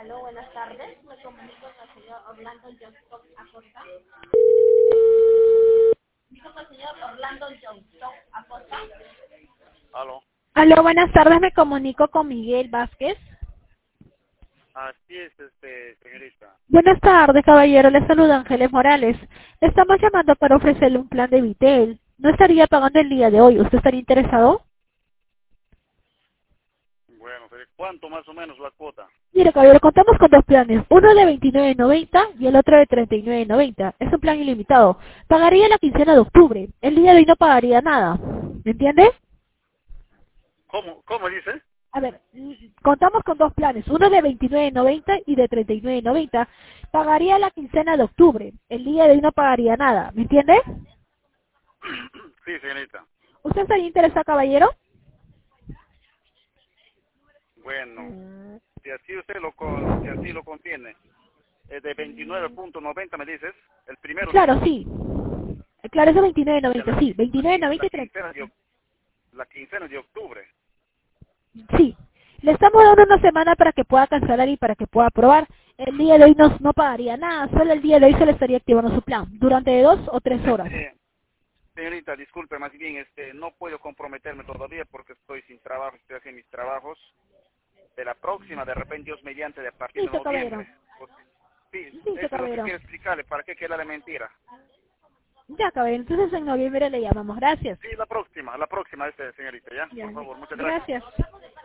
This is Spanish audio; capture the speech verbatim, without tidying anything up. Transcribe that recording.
Aló, buenas tardes. Me comunico con el señor Orlando Johnston Acosta. Digo con el señor Orlando Johnston Acosta. Aló. Aló, buenas tardes. Me comunico con Miguel Vázquez. Así es, este, señorita. Buenas tardes, caballero. Le saluda Ángeles Morales. Le estamos llamando para ofrecerle un plan de Vitel. No estaría pagando el día de hoy. ¿Usted estaría interesado? Bueno, ¿de ¿cuánto más o menos la cuota? Mire, caballero, contamos con dos planes. Uno de veintinueve noventa y el otro de treinta y nueve noventa. Es un plan ilimitado. Pagaría la quincena de octubre. El día de hoy no pagaría nada. ¿Me entiende? ¿Cómo, cómo dice? A ver, mm, contamos con dos planes, uno de veintinueve noventa y de treinta y nueve noventa. Pagaría la quincena de octubre, el día de hoy no pagaría nada, ¿me entiende? Sí, señorita. ¿Usted estaría interesado, caballero? Bueno, Mm, si así usted lo, con, si así lo contiene, es de veintinueve punto noventa me dices, el primero Claro, dijo, sí. Claro, es de veintinueve de noventa, la, sí. qui- la, veintinueve qui- noventa la y treinta. quincena de, oc- la quincena de octubre. Sí. Le estamos dando una semana para que pueda cancelar y para que pueda probar. El día de hoy no, no pagaría nada, solo el día de hoy se le estaría activando su plan, durante dos o tres horas. Este, señorita, disculpe, más bien, este, no puedo comprometerme todavía porque estoy sin trabajo, estoy haciendo mis trabajos. De la próxima, de repente, Dios mediante, de a partir de Listo, caballero. noviembre. Pues, sí, Listo, eso es lo que caballero. quiero explicarle, ¿para qué queda de mentira? Ya, caballero. Entonces en noviembre le llamamos. Gracias. Sí, la próxima, la próxima, este, señorita, ¿ya? Ya, Por favor, muchas gracias. gracias.